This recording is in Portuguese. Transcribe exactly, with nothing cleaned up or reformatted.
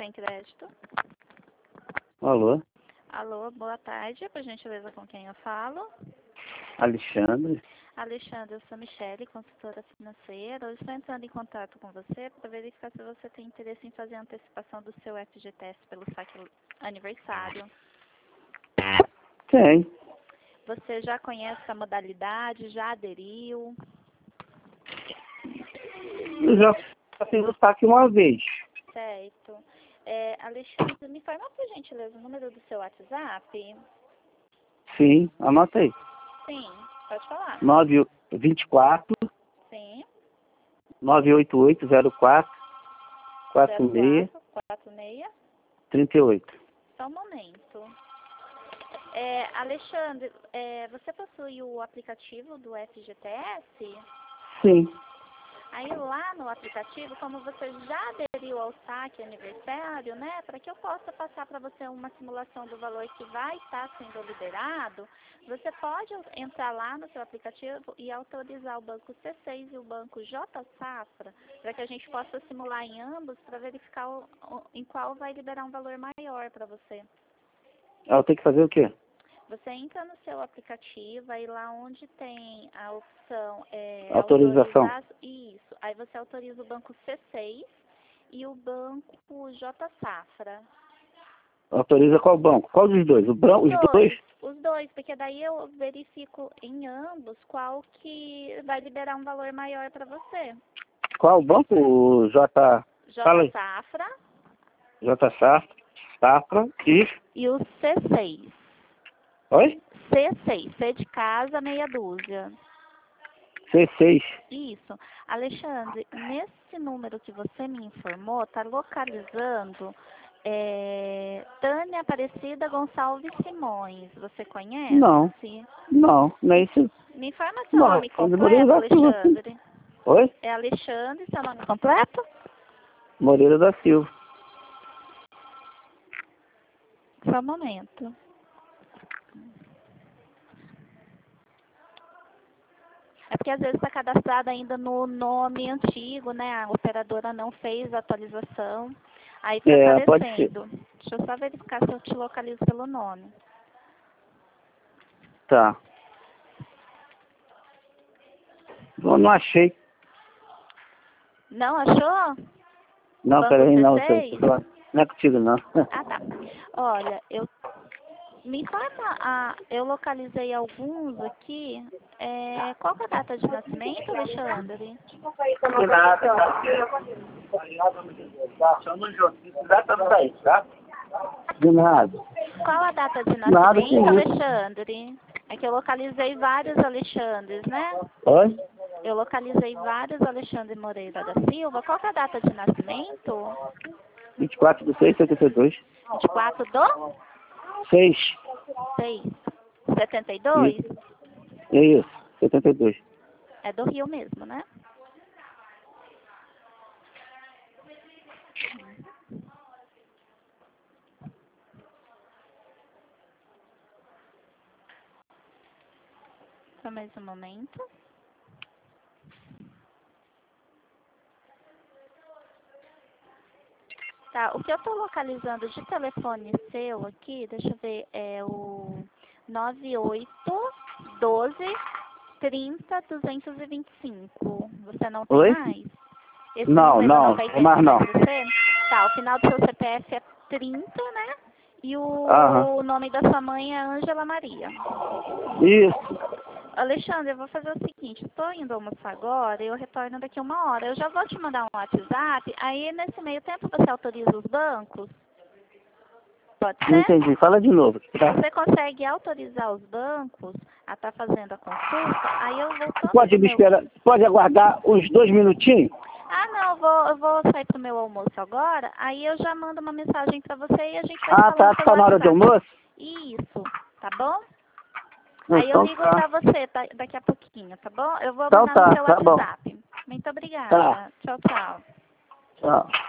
tem crédito? Alô? Alô, boa tarde. Por gentileza, com quem eu falo? Alexandre? Alexandre, eu sou Michele, consultora financeira. Eu estou entrando em contato com você para verificar se você tem interesse em fazer a antecipação do seu F G T S pelo saque aniversário. Tem. Você já conhece a modalidade? Já aderiu? Eu já fiz o saque uma vez. Certo. É, Alexandre, me informa por gentileza o número do seu WhatsApp? Sim, anotei. Sim, pode falar. nove vinte e quatro, Sim. nove oito oito zero quatro, quatro seis, quatro seis. trinta e oito. Só um momento. É, Alexandre, é, você possui o aplicativo do F G T S? Sim. Aí lá no aplicativo, como você já aderiu ao saque aniversário, né, para que eu possa passar para você uma simulação do valor que vai estar sendo liberado, você pode entrar lá no seu aplicativo e autorizar o banco C seis e o banco J Safra, para que a gente possa simular em ambos para verificar o, o, em qual vai liberar um valor maior para você. Eu tenho que fazer o quê? Você entra no seu aplicativo, aí lá onde tem a opção é, Autorização. autorizar, isso, aí você autoriza o banco C seis e o banco J Safra. Autoriza qual banco? Qual dos dois? O branco, Os os dois, dois? os dois, porque daí eu verifico em ambos qual que vai liberar um valor maior para você. Qual banco? O J... Fala J aí. Safra J Safra, Safra e... e o C seis. Oi? C seis, C de casa, meia dúzia. C seis. Isso. Alexandre, nesse número que você me informou, está localizando é, Tânia Aparecida Gonçalves Simões. Você conhece? Não. Não, não é isso. Me informa seu Não, nome é completo, da Silva. Alexandre. Oi? É Alexandre, seu nome completo? Moreira da Silva. Só um momento. É porque às vezes está cadastrado ainda no nome antigo, né? A operadora não fez a atualização. Aí fica É, pode ser. aparecendo. Deixa eu só verificar se eu te localizo pelo nome. Tá. Eu não achei. Não achou? Não, Banco peraí, não. C seis? Não é contigo, não. Ah, tá. Olha, eu... Me informa, a, eu localizei alguns aqui. É, qual que é a data de nascimento, Alexandre? Que nada. Chama o Josito, dá pra sair, tá? De nada. Qual a data de Nada nascimento, com isso. Alexandre? É que eu localizei vários Alexandres, né? Oi? Eu localizei vários Alexandre Moreira da Silva. Qual que é a data de nascimento? vinte e quatro de seis de setenta e dois. vinte e quatro do seis. seis. setenta e dois? Isso. É isso, setenta e dois. É do Rio mesmo, né? Só mais um momento. Tá, o que eu estou localizando de telefone seu aqui, deixa eu ver, é o nove oito doze trinta duzentos e vinte e cinco. Você não tem Oi? mais? Esse Não, número não, não vai ter mas não. para você? Tá, o final do seu C P F é trinta, né? E o Aham. nome da sua mãe é Ângela Maria. Isso. Alexandre, eu vou fazer o seguinte, estou indo almoçar agora e eu retorno daqui uma hora. Eu já vou te mandar um WhatsApp, aí nesse meio tempo você autoriza os bancos? Pode Não ser? entendi. Fala de novo. Tá? Você consegue autorizar os bancos a estar fazendo a consulta, aí eu voltando Pode pro me meu... esperar, pode aguardar uns dois minutinhos? Ah, não, eu vou, eu vou sair pro meu almoço agora, aí eu já mando uma mensagem para você e a gente vai Ah, falando tá. pelo Tá na hora do WhatsApp. almoço? Isso, tá bom? Aí eu Então ligo tá. pra você tá, daqui a pouquinho, tá bom? Eu vou Então mandar no tá, seu tá bom. WhatsApp. Muito obrigada. Tá. Tchau, tchau. Tchau.